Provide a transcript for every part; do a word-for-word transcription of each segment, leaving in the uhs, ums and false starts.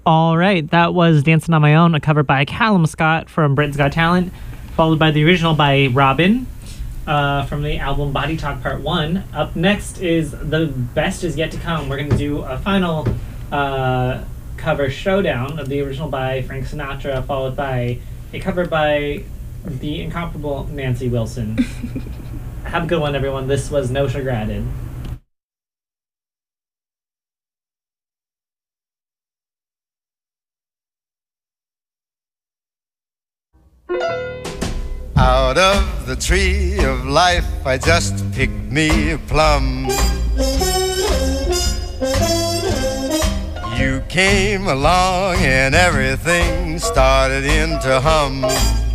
All right, that was Dancing on My Own, a cover by Callum Scott from Britain's Got Talent, followed by the original by Robin uh, from the album Body Talk Part one. Up next is The Best Is Yet to Come. We're going to do a final uh, cover showdown of the original by Frank Sinatra, followed by a cover by the incomparable Nancy Wilson. Have a good one, everyone. This was No Sugar Added. Out of the tree of life I just picked me a plum. You came along and everything started in to hum.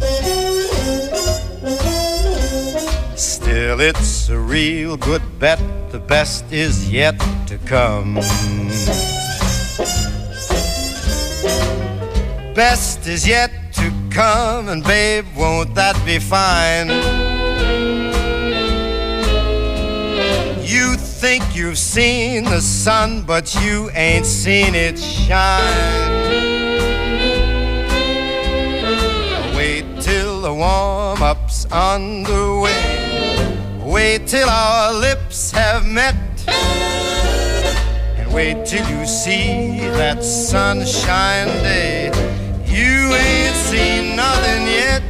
Still it's a real good bet, the best is yet to come. Best is yet to come, and babe, won't that be fine? You think you've seen the sun, but you ain't seen it shine. Wait till the warm-up's underway. Wait till our lips have met. And wait till you see that sunshine day. You ain't seen nothing yet.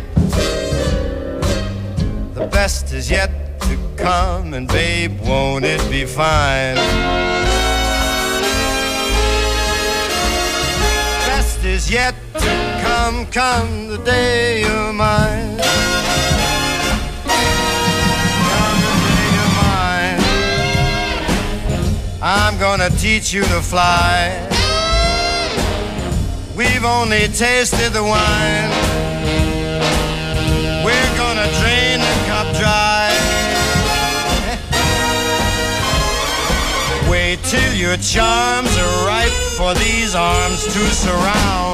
The best is yet to come, and babe, won't it be fine? Best is yet to come, come the day you're mine. Come the day you're mine. I'm gonna teach you to fly. We've only tasted the wine. We're gonna drain the cup dry. Wait till your charms are ripe for these arms to surround.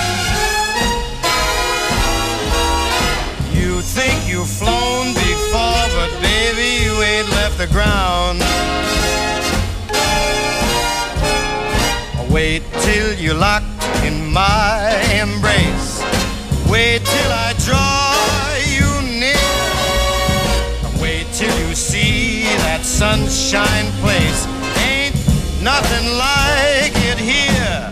You think you've flown before, but baby, you ain't left the ground. Wait till you're locked in my embrace. Wait till I draw you near. Wait till you see that sunshine place. Ain't nothing like it here.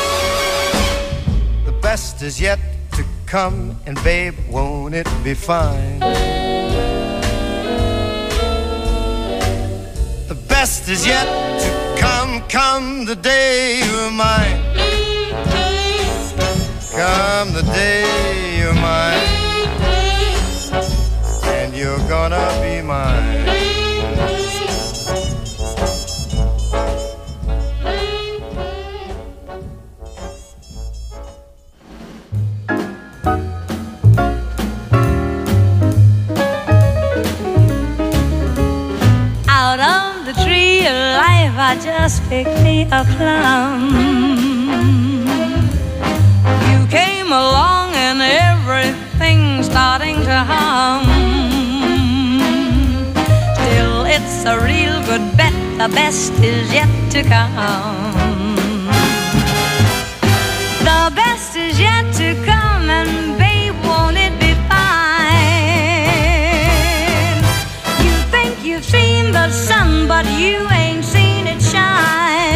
The best is yet to come, and babe, won't it be fine? The best is yet to come, come the day you're mine. Come the day you're mine, and you're gonna be mine. Out of the tree of life I just picked me a plum. Came along and everything's starting to hum. Still it's a real good bet, the best is yet to come. The best is yet to come, and babe, won't it be fine? You think you've seen the sun, but you ain't seen it shine.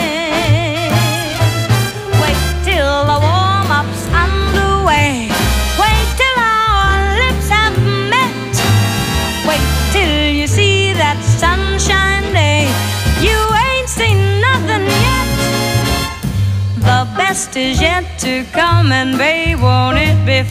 Wait till the warm-up's underway. Wait till our lips have met. Wait till you see that sunshine day. You ain't seen nothing yet. The best is yet to come, and babe, won't it be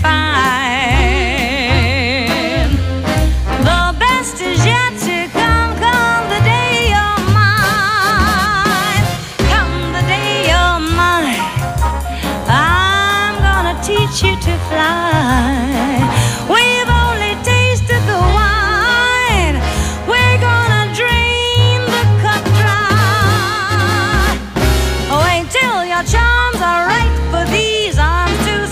fine? The best is yet to come, come the day you're mine. Come the day you're mine. I'm gonna teach you to fly. We've only tasted the wine. We're gonna drain the cup dry. Wait till your charms are right for these arms to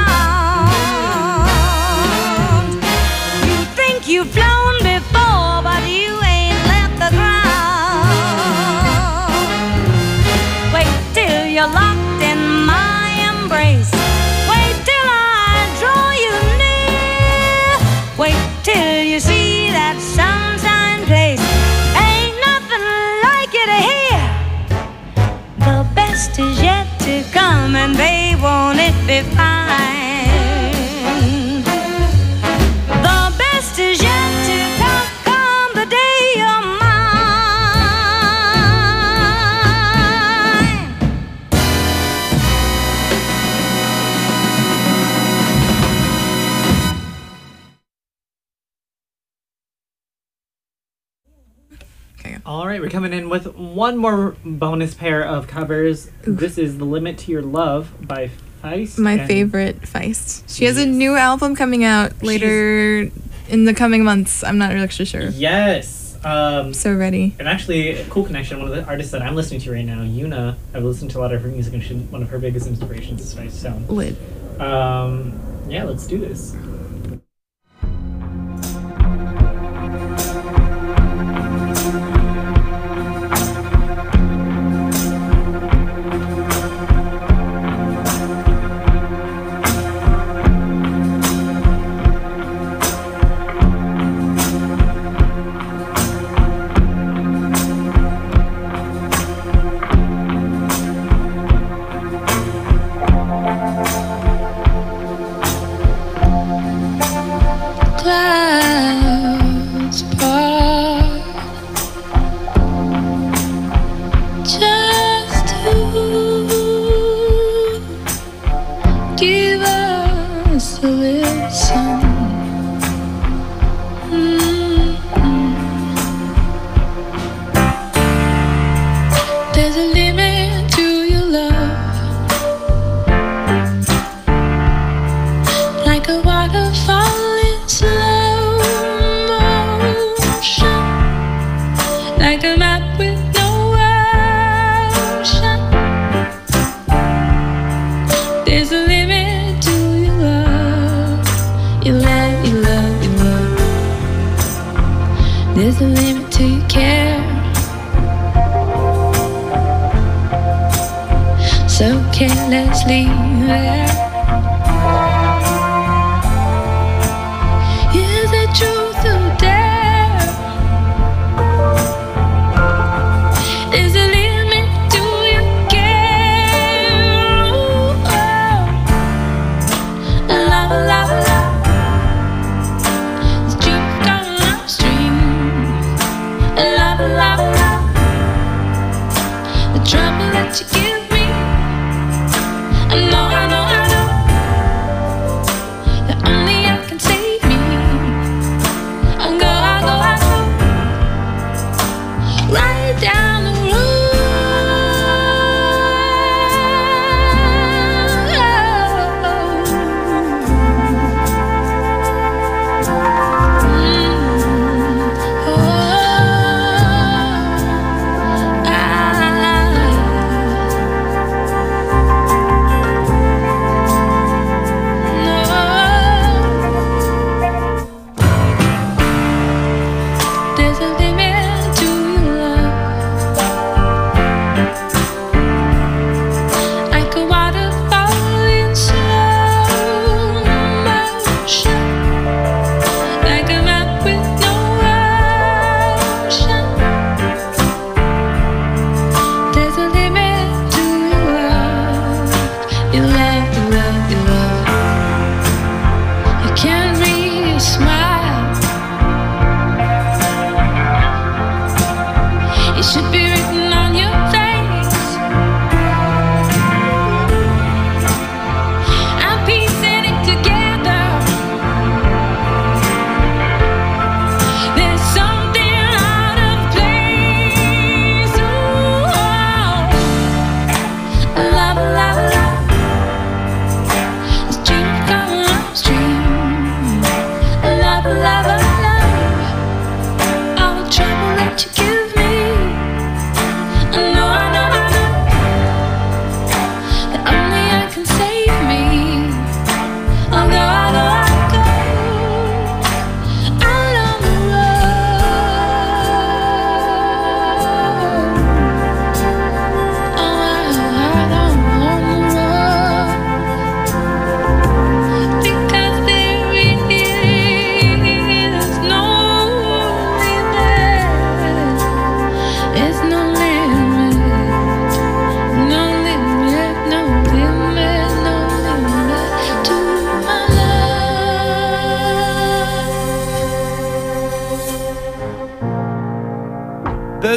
surround. You think you've flown before, but you ain't left the ground. Wait till you're locked in my fine. The best is yet to come, come the day you're mine. All right, we're coming in with one more bonus pair of covers. This is "The Limit to Your Love" by Feist. My and- favorite, Feist. She has a Yes. new album coming out later in the coming months. I'm not really actually sure. Yes. Um, So ready. and actually, a cool connection. One of the artists that I'm listening to right now, Yuna. I've listened to a lot of her music, and she, one of her biggest inspirations is Feist. So, Lit. um, yeah, let's do this. Clouds part just to give us a little sun. Mm-hmm. There's a limit to your love, like a waterfall in slow motion, like a map with no ocean. There's a limit to your love, your love, your love, your love. There's a limit to your care, so carelessly there. Is the truth of dare? There's a limit to your care. Ooh, oh. Love, love, love. The dream's gone upstream. Love, love, love. The trouble that you give me, I know, I know, I know.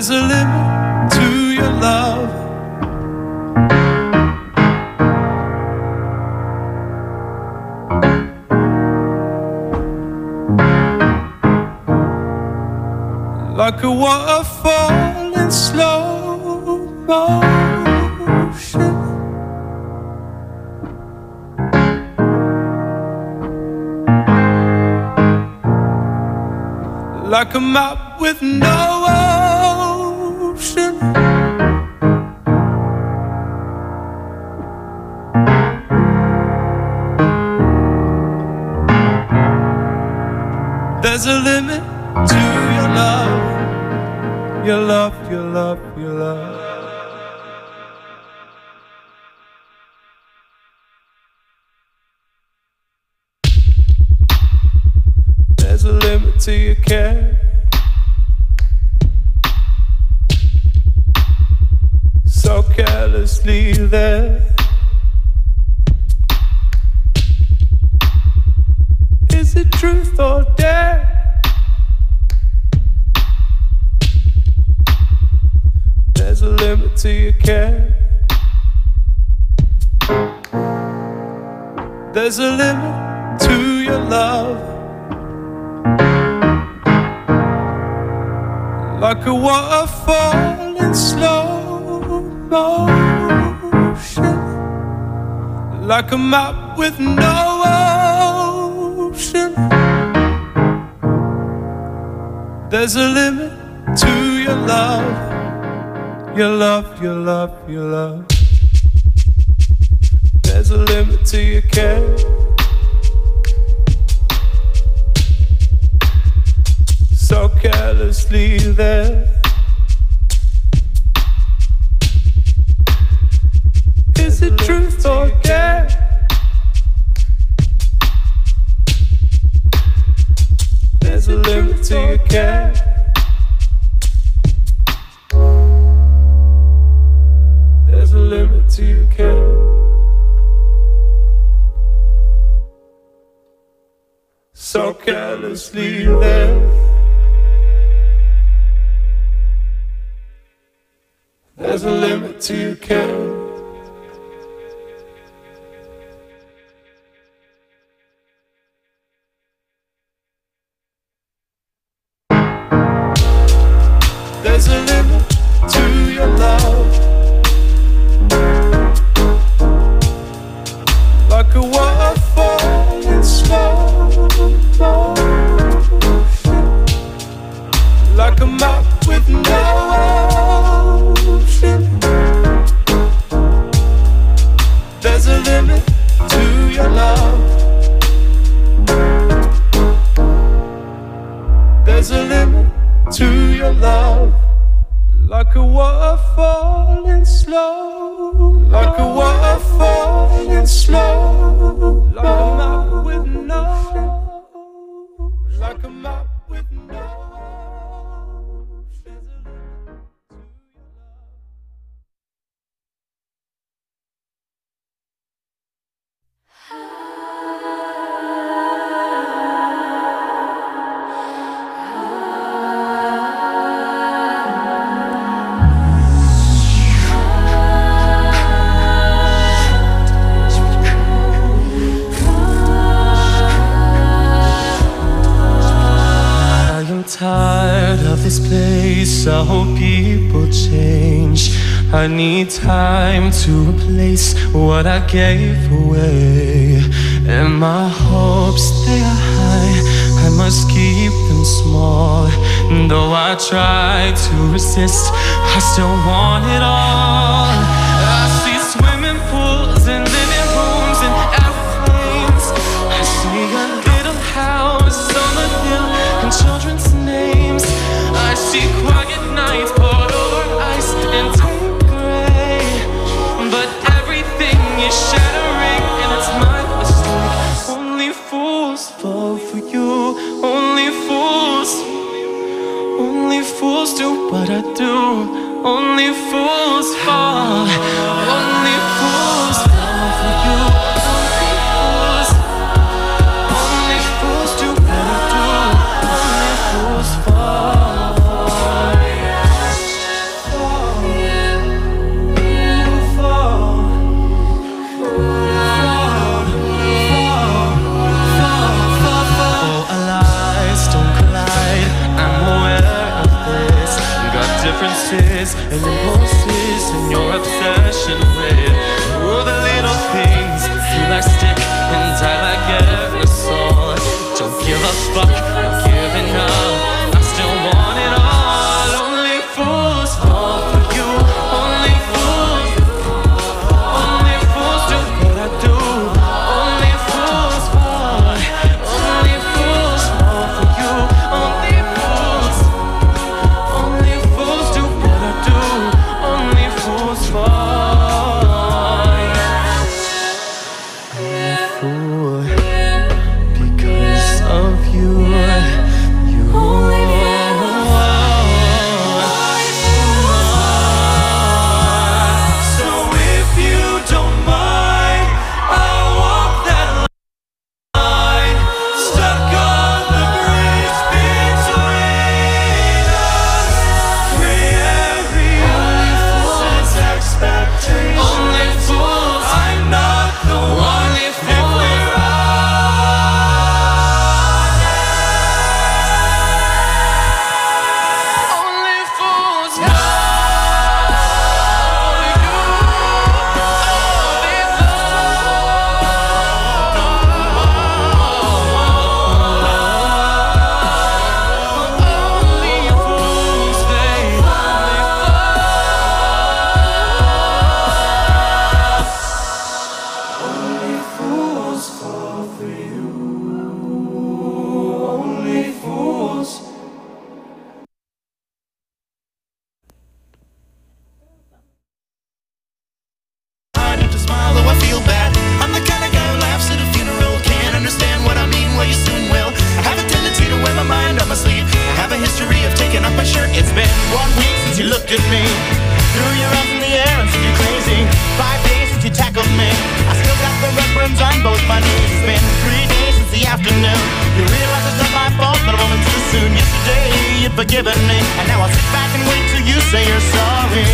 There's a limit to your love. Like a waterfall in slow motion, like a map with no ocean. There's a limit to your love, your love, your love, your love. There's a limit to your care. So carelessly there. Is it truth or dare? There's a limit to your care. There's a limit to your love. Like a waterfall in slow motion, like a map with no ocean. There's a limit to your love. Your love, your love, your love. There's a limit to your care. So carelessly there. Is it truth or dare? There's a limit to your care. There's a limit to your care. So carelessly there. There's a limit to your care. There's a limit to your love. Like a waterfall in slow motion, like a map with no ocean. There's a limit to your love. There's a limit to your love. Like a waterfall in slow, like a waterfall in slow, like a map with no, like a map with no. Tired of this place, I hope people change. I need time to replace what I gave away. And my hopes, they are high, I must keep them small. And though I try to resist, I still want it all. I see swimming pools and living rooms and airplanes. I see a little house on the hill and children's names. I see quiet nights poured over ice and take gray. But everything is shattering and it's my mistake. Only fools fall for you. Only fools. Only fools do what I do. Only fools fall. Only fools fall for you. Only fools. Only fools do what I do. Only fools fall. fool because of you. You. So if you don't mind, I'll walk that line, stuck on the bridge between us. Free every false expectation. Only fools. I'm not the one if we're honest. Only fools know only fools they only fools fall for you. Only fools. Hard not to smile, though I feel bad. I'm the kind of guy who laughs at a funeral. Can't understand what I mean, well you soon will. I have a tendency to wear my mind on my sleeve. I have a history of taking off my shirt. It's been one week since you looked at me. Threw your arms in the air and said you're crazy. Five days since you tackled me. I still got the red burns on both my knees. It's been three days since the afternoon. You realize it's not my fault, but a moment too soon. Yesterday you'd forgiven me, and now I'll sit back and wait till you say you're sorry.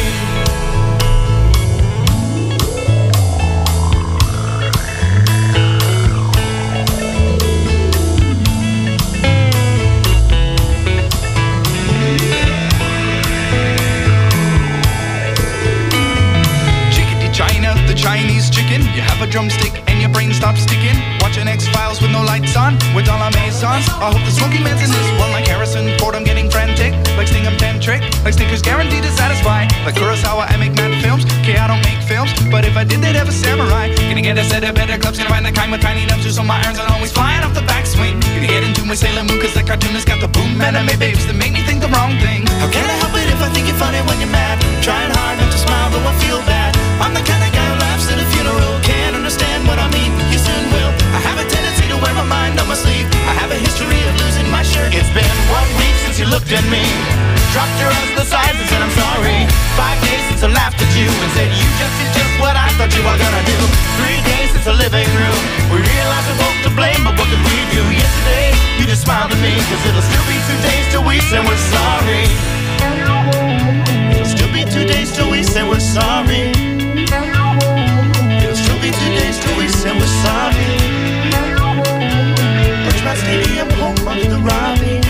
Chickadee China, the Chinese chicken. You have a drumstick and your brain stops sticking. Watching X-Files with no lights on, with all our maisons. I hope the smoky man's in this one like Harrison Ford. I'm getting frantic, like Stingham Tantric, like Snickers guaranteed to satisfy. Like Kurosawa, I make mad films. Okay, I don't make films, but if I did, they'd have a samurai. Gonna get a set of better clubs, gonna find the kind with tiny dumpsters, so my irons are always flying off the backswing. Gonna get into my Sailor Moon, cause the cartoonist got the boom anime babes that make me think the wrong thing. How can I help it if I think you're funny when you're mad? Trying hard not to smile, though I feel bad. I'm the kind of guy who laughs at a funeral. Can't understand what I mean, you soon will. I have a tendency to wear my mind on my sleeve. I have a history of losing my shirt. It's been one week since you looked at me. Dropped your arms to the sides and said I'm sorry. Five days since I laughed at you and said you just did just what I thought you were gonna do. Three days since the living room. We realized we're both to blame, but what could we do? Yesterday, you just smiled at me, cause it'll still be two days till we say we're sorry. It'll still be two days till we say we're sorry. It'll still be two days till we say we're sorry. Richmond Stadium, home of the Robbie.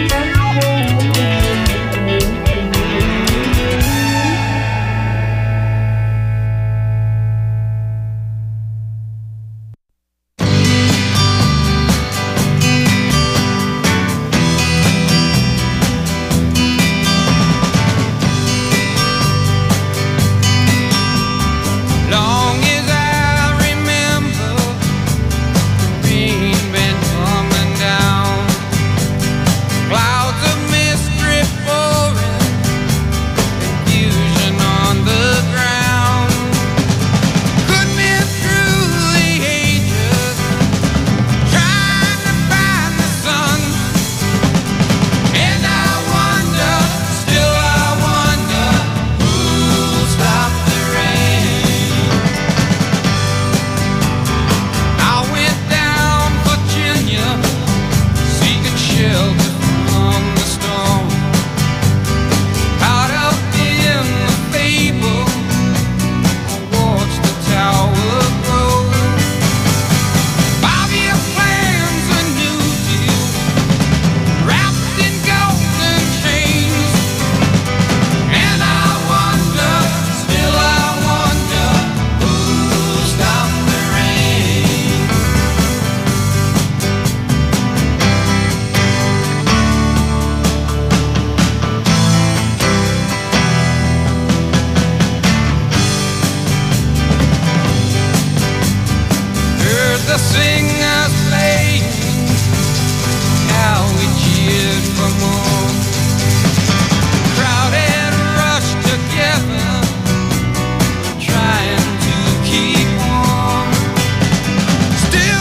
Long as I remember, the rain been coming down. Clouds of mist drip pouring, confusion on the ground. Could be through the ages, trying to find the sun. And I wonder, still I wonder, who'll stop the rain? I went down Virginia, seeking shelter from the storm. Caught up in the fable, I watched the tower grow. Five-year plans, a new deal, wrapped in golden chains. And I wonder, still I wonder, who'll stop the rain? Heard the singers playing, how we cheered for more. Crowd had rushed together, trying to keep warm. Still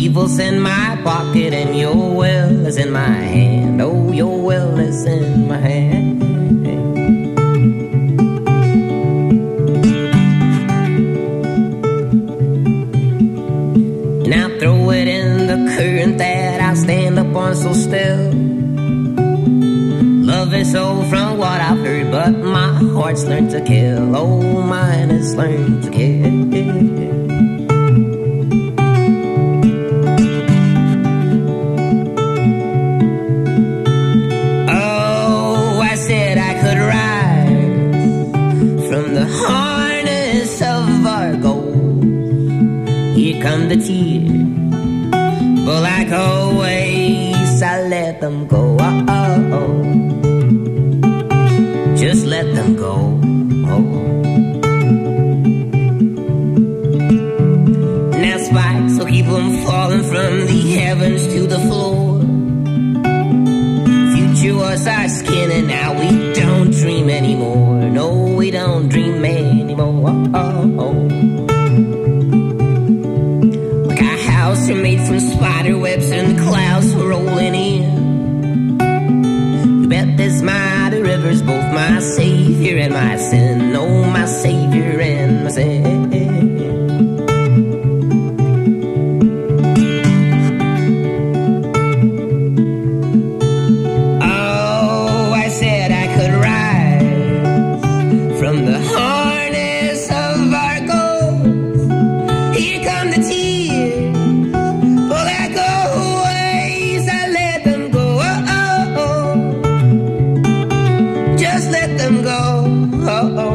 Evil's in my pocket and your will is in my hand. Oh, your will is in my hand. Now throw it in the current that I stand up on so still. Love is so from what I've heard, but my heart's learned to kill. Oh, mine has learned to kill. Oh, I said I could rise from the harness of our gold. Here come the tears, but like always, I let them go. Oh, oh, oh. Just let them go. Oh. Now spikes will keep them falling from the heavens to the floor. Future was our skin and now we don't dream anymore. No, we don't dream anymore. Oh, oh, oh. Like a house are made from spider webs and the clouds were rolling in. You bet this mighty river's both my savior and my sin. Oh, my savior and my sin. Oh, I said I could rise from the harness of our goals. Here come the tears, but like always, I let them go. Oh, oh, oh. Just let them go. Oh, oh.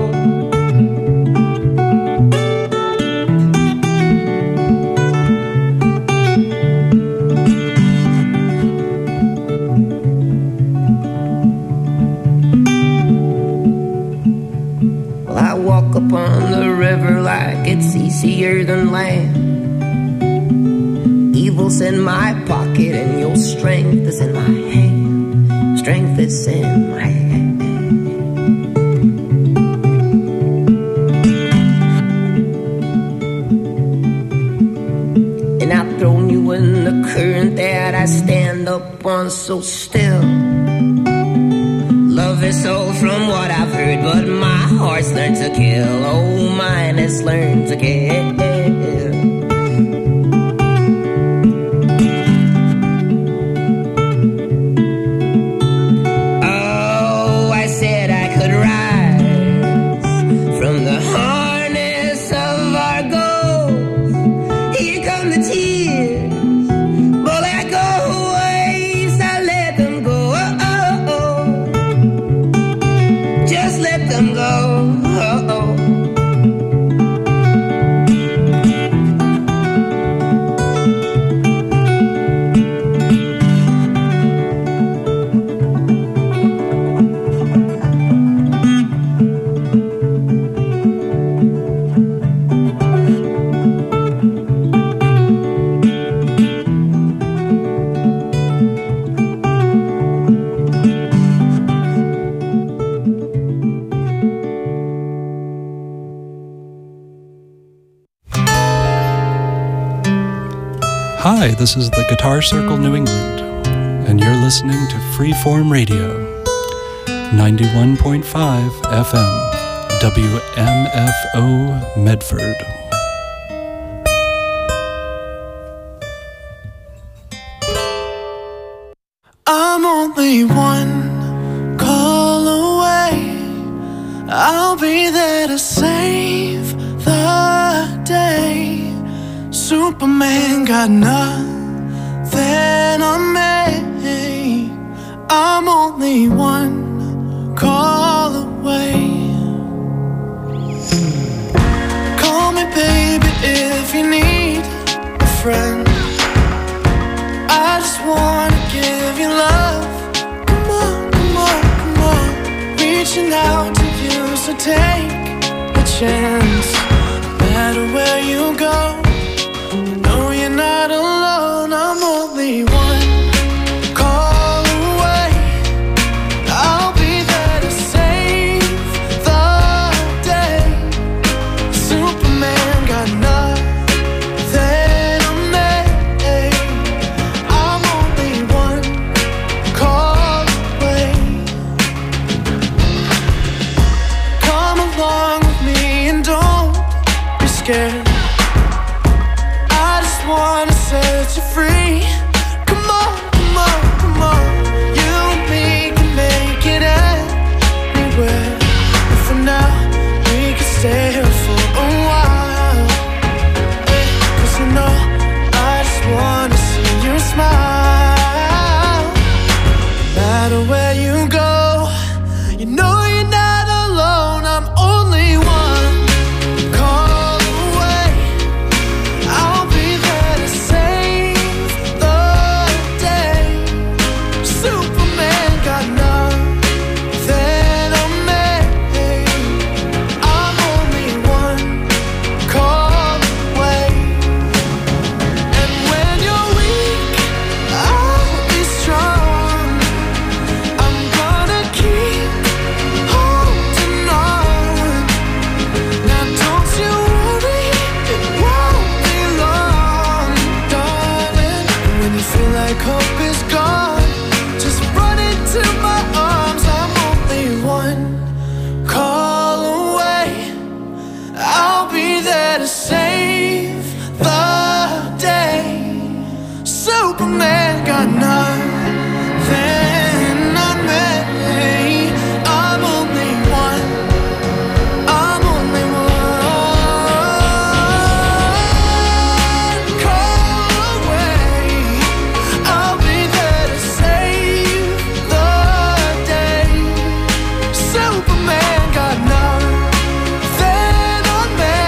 Well, I walk upon the river like it's easier than land. Evil's in my pocket and your strength is in my hand. Strength is in my hand. And I've thrown you in the current that I stand up on so still. Love is all from what I've heard, but my heart's learned to kill. Oh, mine has learned to kill. Oh, I said I could rise from the harness of our goals. Here come the tears, but like always, I let them go. Oh, oh, oh. Just let them go. Oh, oh. Hi, this is the Guitar Circle New England, and you're listening to Freeform Radio, ninety-one point five F M, W M F O Medford. I'm only one call away. I'll be there to save the day. Superman got nothing on me. I'm only one call away. Call me baby if you need a friend. I just wanna give you love. Come on, come on, come on. Reaching out to you, so take a chance. No matter where you go, no, you're not alone. I'm only one call away. I'll be there to save the day. Superman got nothing on me. set you free. Come on, come on, come on. You and me can make it anywhere. And for now, we can stay here for a while. Cause you know, I just wanna see you smile. No matter where you go, you know you're not alone. I'm only one call away. I'll be there to save the day. Superman got nothing on me. I'm only one call away. And when you're weak, I'll be strong. I'm gonna keep holding on. Now don't you worry, it won't be long, darling. And when you feel like hope is gone, just run into my arms. I'm only one call away. I'll be there to save the day. Superman got nothing on me. I'm only one. I'm only one call away. I'll be there to save the day. Superman got nothing on me.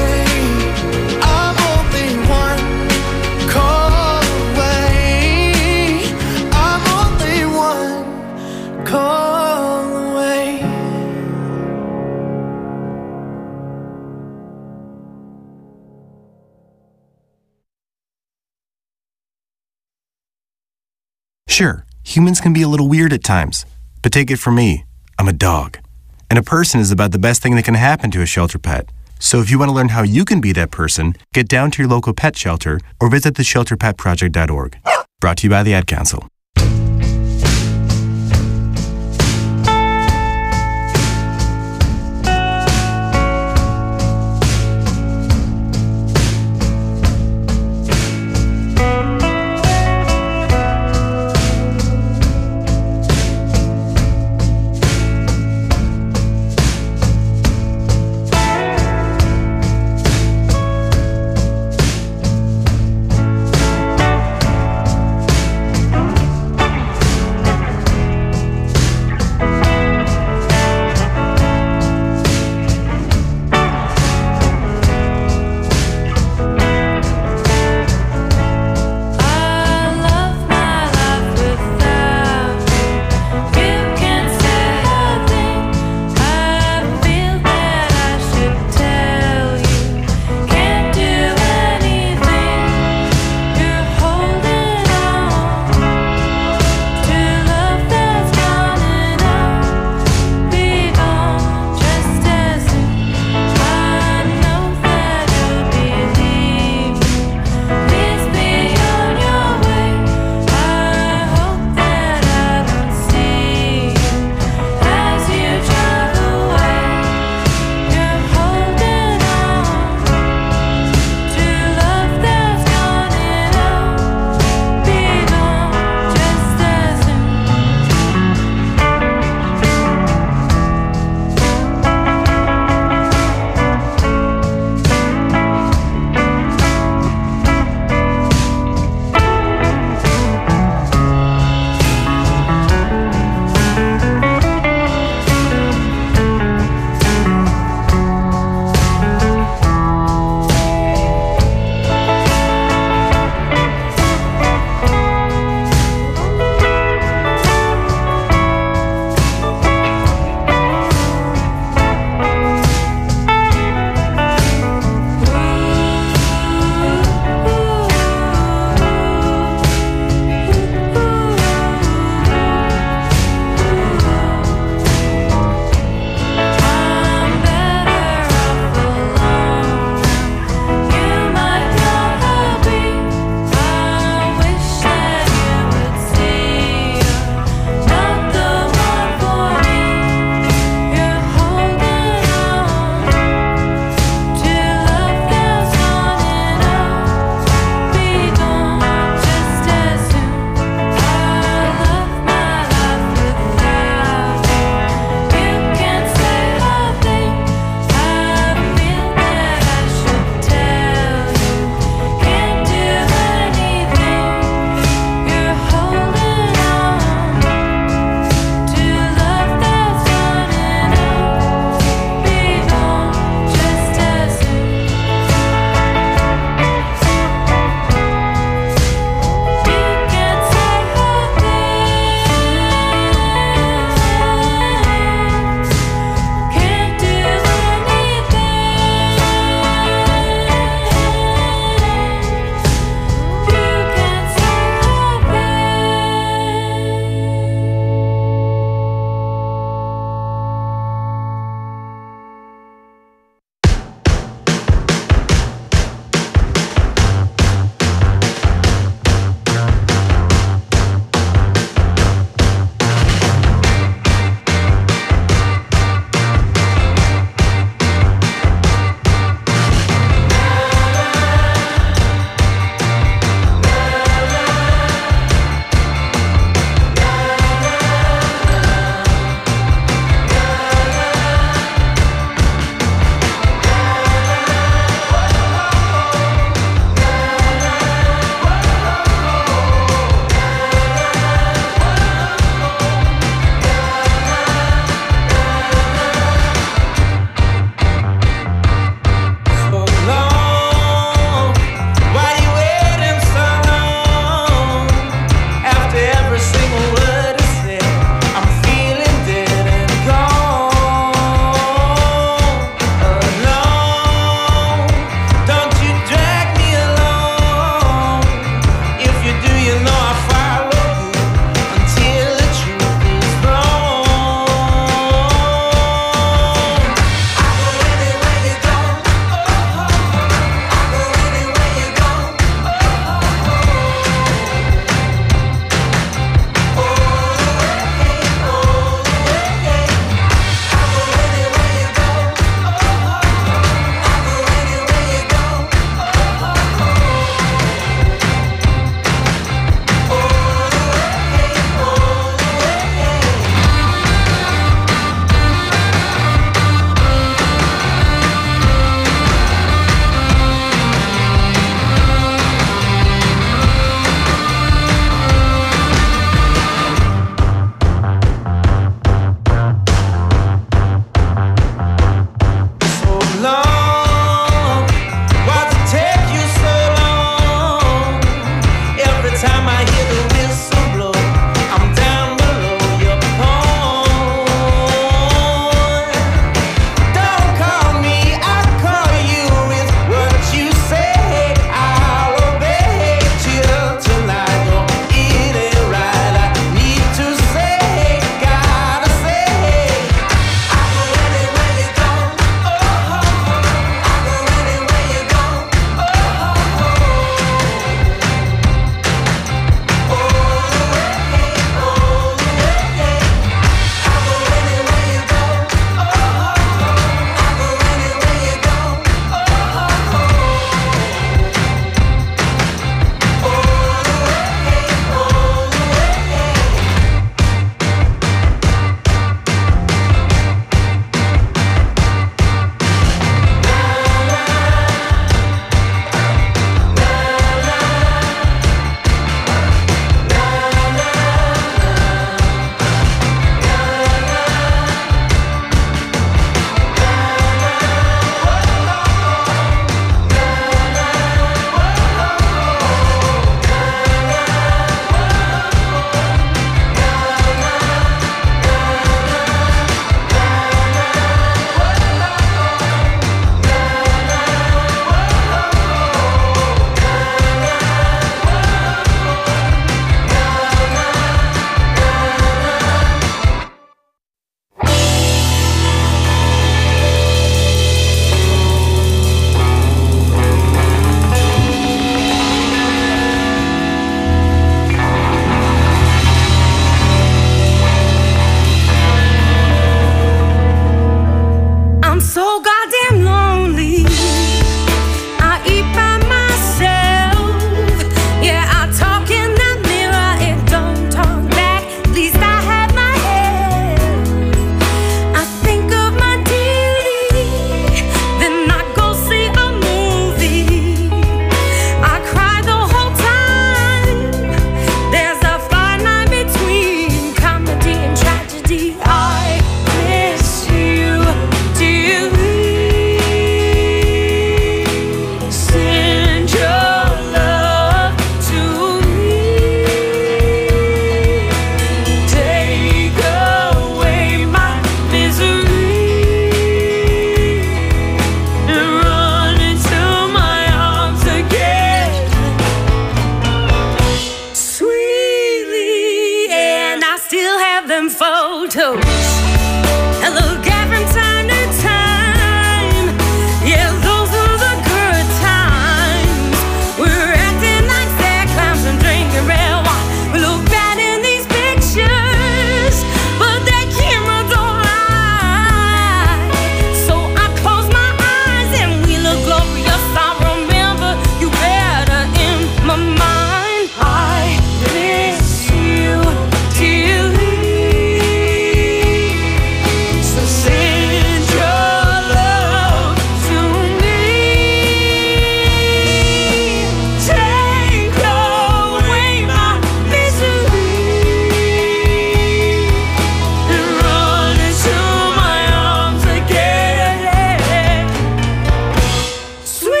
I'm only one call away. I'm only one call away. Sure, humans can be a little weird at times, but take it from me, I'm a dog. And a person is about the best thing that can happen to a shelter pet. So if you want to learn how you can be that person, get down to your local pet shelter or visit the shelter pet project dot org. Brought to you by the Ad Council.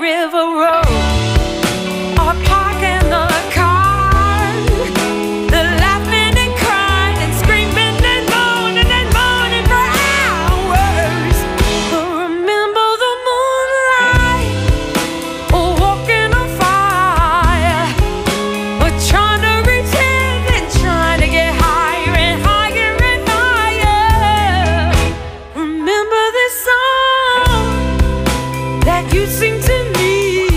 River Road, or parking the car, the laughing and crying and screaming and moaning and moaning for hours. But remember the moonlight, or walking on fire, or trying to reach in and trying to get higher and higher and higher. Remember this song that you sing to me.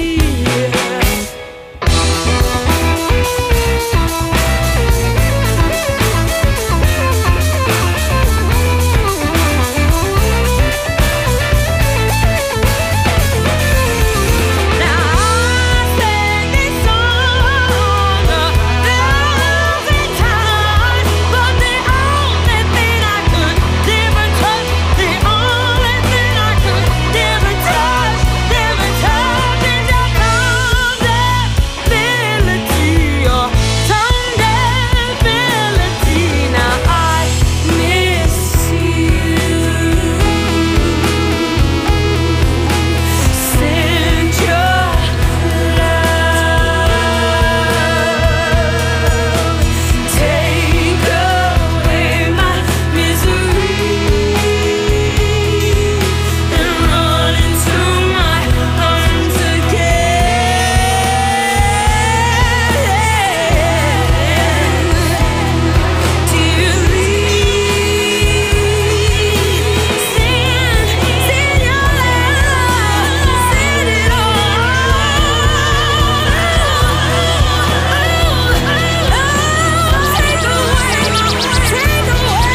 Now I sang this song a thousand times, but the only thing I could never touch, the only thing I could never touch, never touch is your tongue ability, your tongue ability. Now I miss you. Send your love, take away my misery, and run into my arms again. Dearly, send, send your love, send it all. Take away, take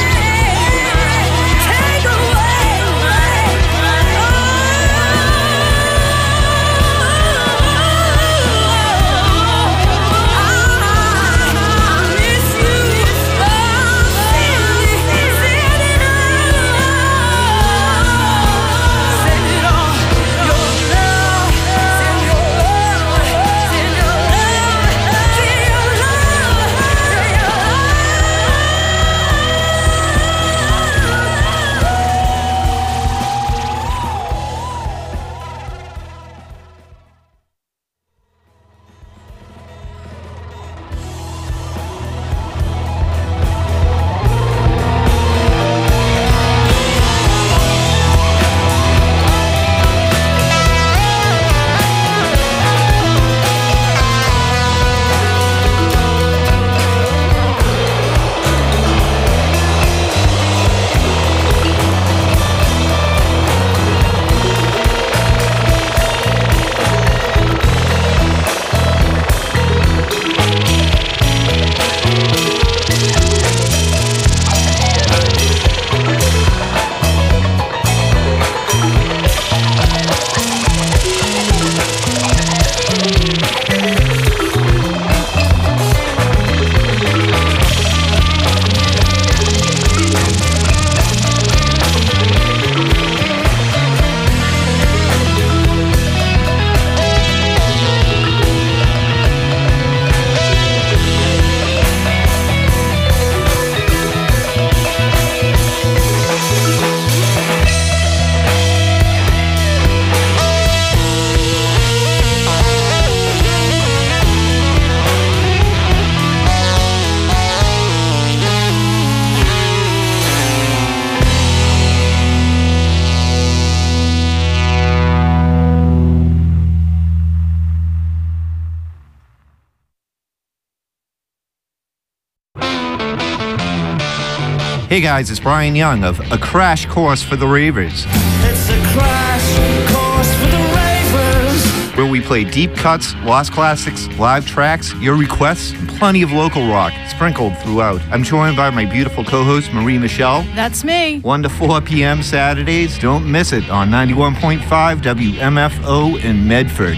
Hey guys, it's Brian Young of A Crash Course for the Ravers, It's a crash course for the ravers. where we play deep cuts, lost classics, live tracks, your requests, and plenty of local rock sprinkled throughout. I'm joined by my beautiful co-host Marie Michelle. That's me. one to four p.m. Saturdays. Don't miss it on ninety-one point five W M F O in Medford.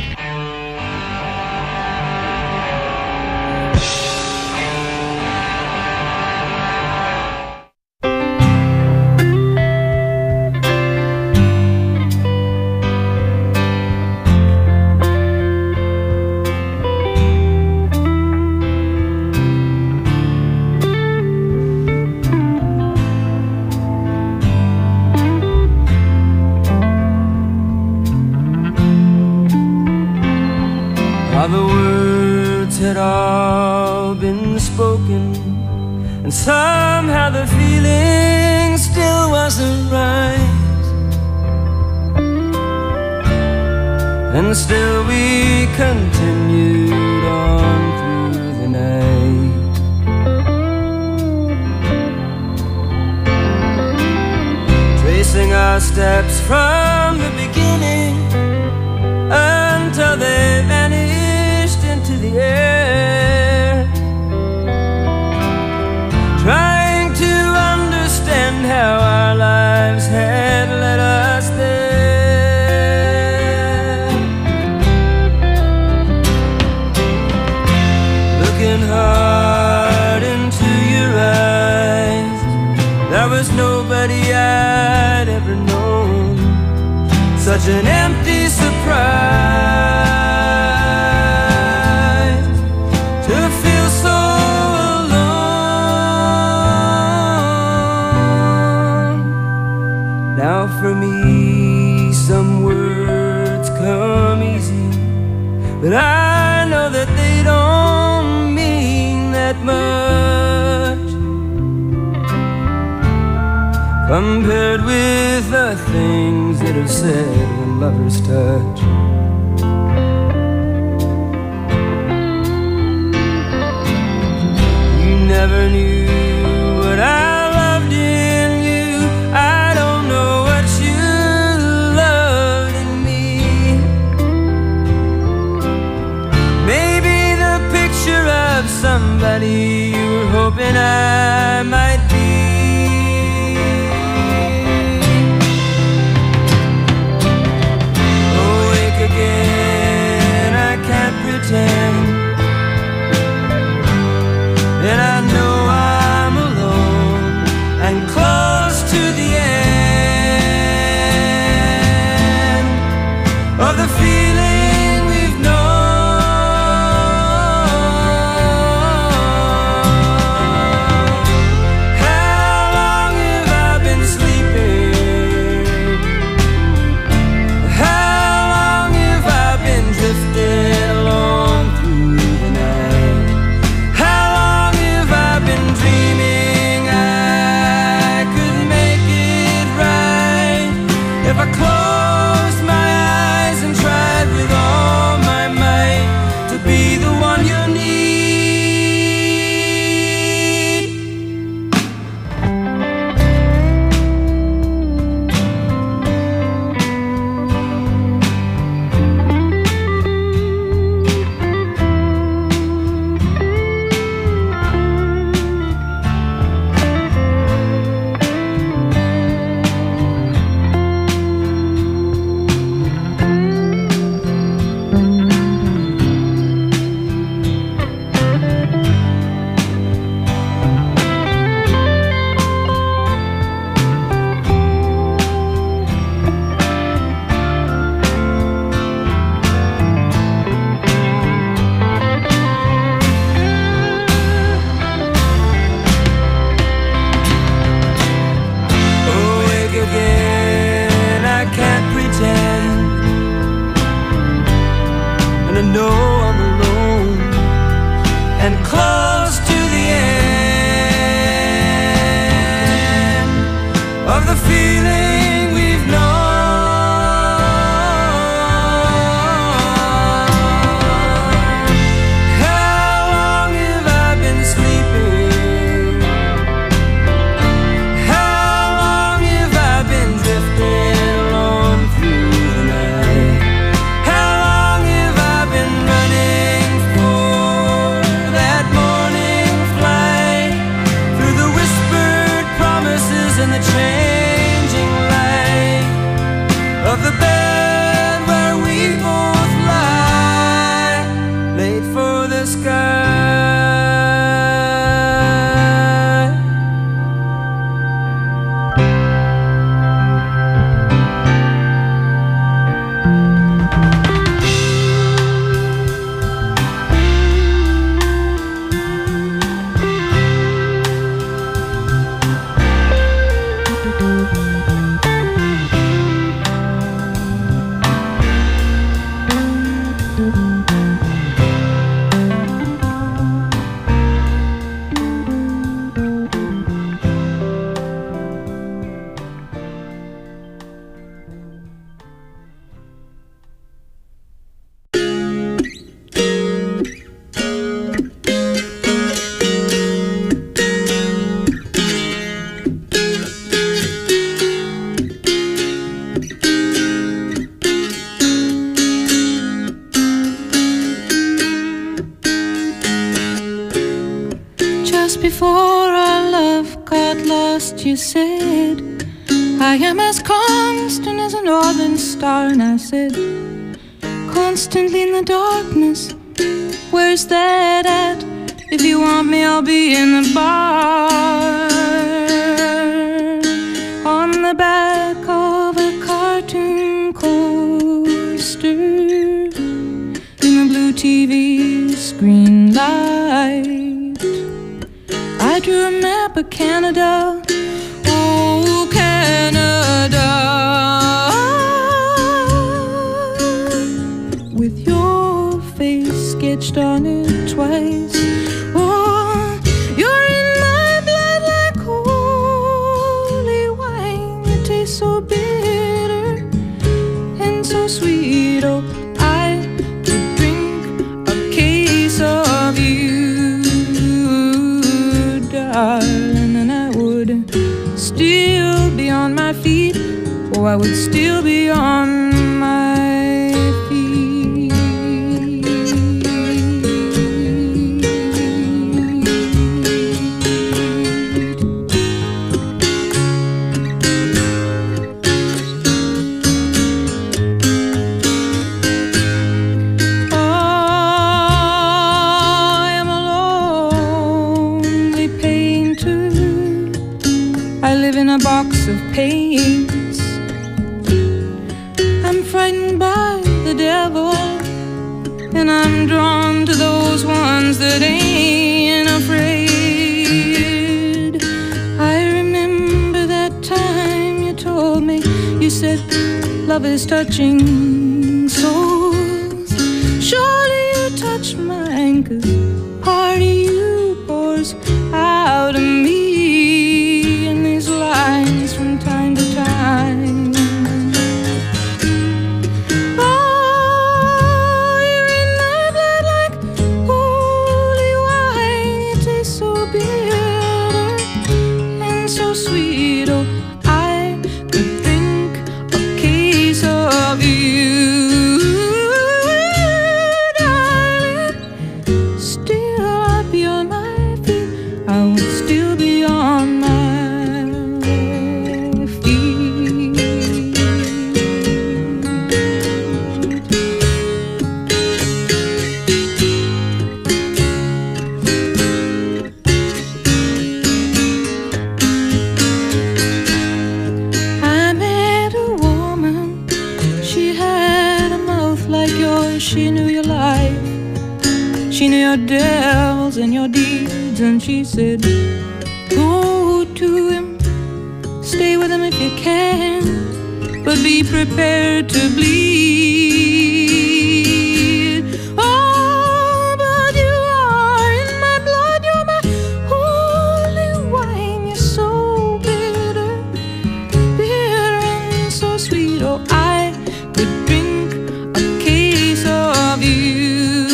how the words had all been spoken, and somehow the feeling still wasn't right. And still we continued on through the night. Tracing our steps from the beginning until they vanished into the air, trying to understand how our lives had led us there. Hard into your eyes, there was nobody I'd ever known, such an empty surprise to feel so alone. Now for me some words come easy, but I know that they don't that much compared with the things that are said when lovers touch. You never knew what I loved in you. I don't know what you loved in me. Maybe the picture of somebody you were hoping I might be. Awake again, I can't pretend, and I know I'm alone and close to the end of the feeling we've known. before our love got lost, you said, I am as constant as a northern star. And I said, constantly in the darkness, where's that at? If you want me, I'll be in the bar. On the back of a cartoon coaster, in the blue T V screen light, I drew a map of Canada. Oh, Canada, with your face sketched on it twice. Oh, you're in my blood like holy wine. You taste so bitter and so sweet. Oh, I could drink a case of you, darling, and I would still be on my feet. Oh, I would still be on my box of paints. I'm frightened by the devil, and I'm drawn to those ones that ain't afraid. I remember that time you told me, you said love is touching souls. Surely you touch mine, 'cause part of you pours out of me. From time to time, oh, you're in my blood like holy wine. You taste so bitter and so sweet. Oh, I could drink a case of you, darling. Still I'd be on my feet. I would still be on my she knew your life, she knew your devils and your deeds, and she said, go to him, stay with him if you can, but be prepared to bleed. Oh, but you are in my blood, you're my holy wine. You're so bitter, bitter and so sweet. Oh, I could drink of you,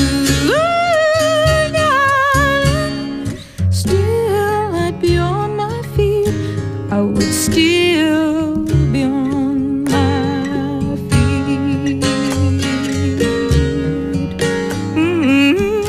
darling. Still I'd be on my feet. I would still be on my feet. Mm-hmm.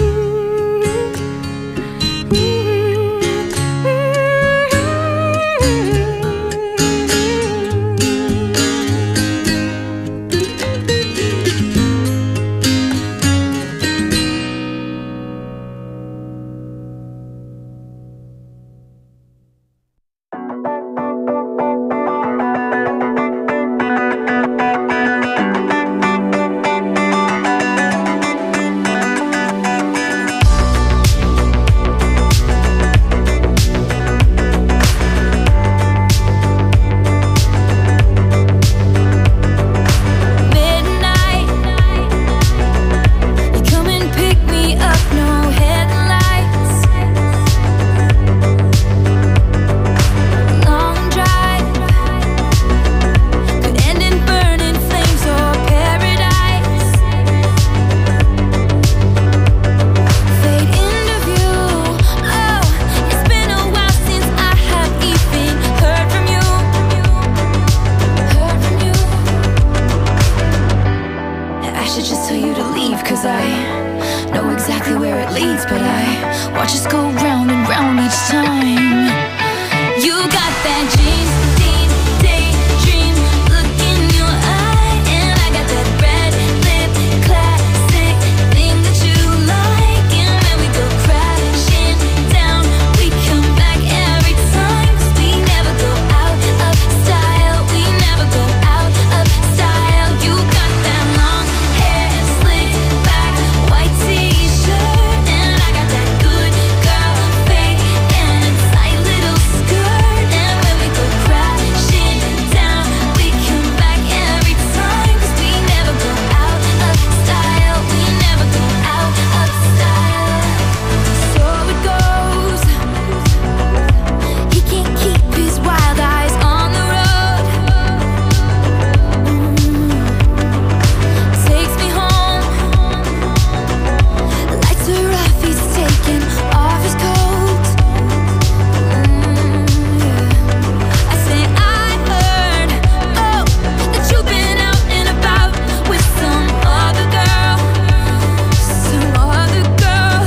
I should just tell you to leave, 'cause I know exactly where it leads, but I watch us go round and round each time. You got that dream, dream, daydream look in your eye, and I got that red lip classic thing that you like. And when we go crashing down, we come back every time, 'cause we never go out of style. We never go out of style. You got that long hair, slicked back, white t-shirt, and I got that good girl fake and a tight little skirt. And when we go crashing down, we come back every time, 'cause we never go out of style. We never go out of style. So it goes. He can't keep his wild eyes on the road. Takes me home. The lights are off, he's taking off his coat. I say I heard, oh, that you've been out and about with some other girl, some other girl.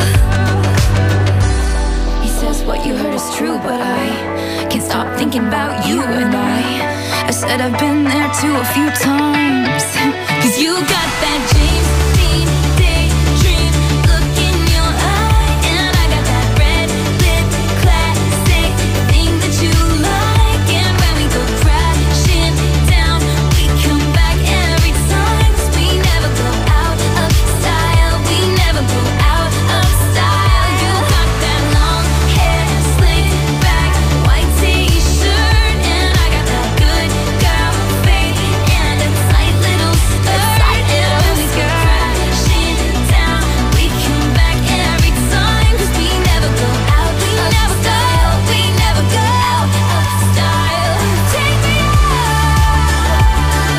He says what you heard is true, but I can't stop thinking about you. And I, I said I've been there too a few times. 'Cause you got that James Dean daydream look in your eye, and I got that red lip classic thing that you like. And when we go crashing down, we come back every time, 'cause we never go out of style. We never go out of style. You got that long hair, slicked back, white t-shirt, and I got that good girl fake and a tight little skirt. And when we go crashing down, we come back every time, 'cause we never go out of style. We never go out of style. Take me out,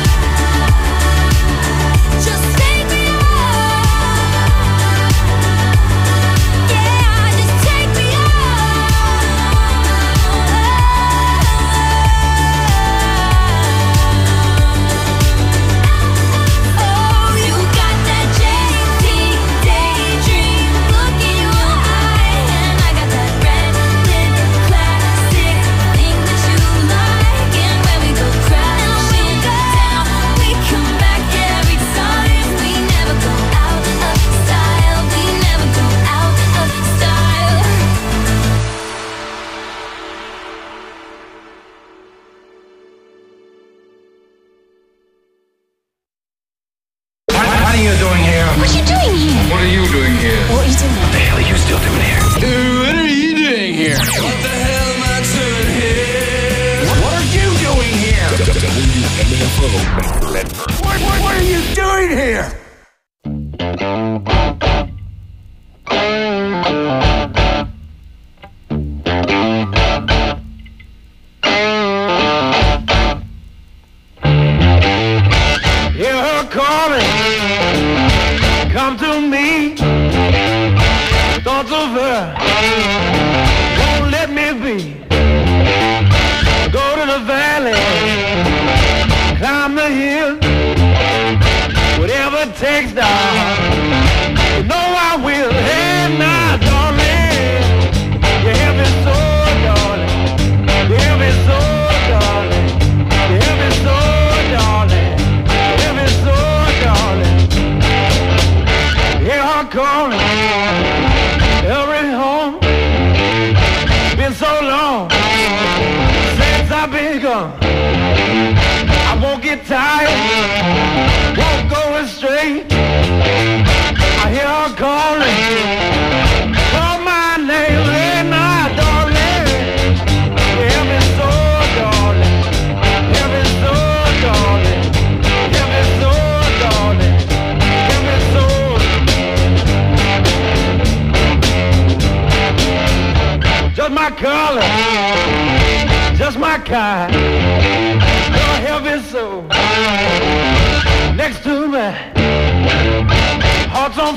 just take me out. Yeah, just take me out. Oh, you got that J T daydream look in your eye, and I got that red lip classic thing that you like. And when we go crashing down, we come back every time. We never go out of style. We never go out of style. What are you doing here? What you doing here? What are you doing here? What are you doing? What the hell are you still doing here? What are you doing here? What the hell am I doing here? What are you doing here? What, what, what are you doing here? Hear her calling, come to me. Thoughts of her won't let me be. Go to the valley, climb the hill, whatever it takes, darling. You know I will. Hey, now, darling, you hear me so, darling. You hear me so, darling. You hear me so, darling. You hear me so, darling. Hear her calling, hurry home. Been so long since I've been gone. I won't get tired, won't go astray. I hear her calling, call my name, hey, now, darling. You hear me so, darling. Hear me so, darling. Hear me so, darling. Hear me so. Just my color, just my kind. Your heavy soul next to me, heart's on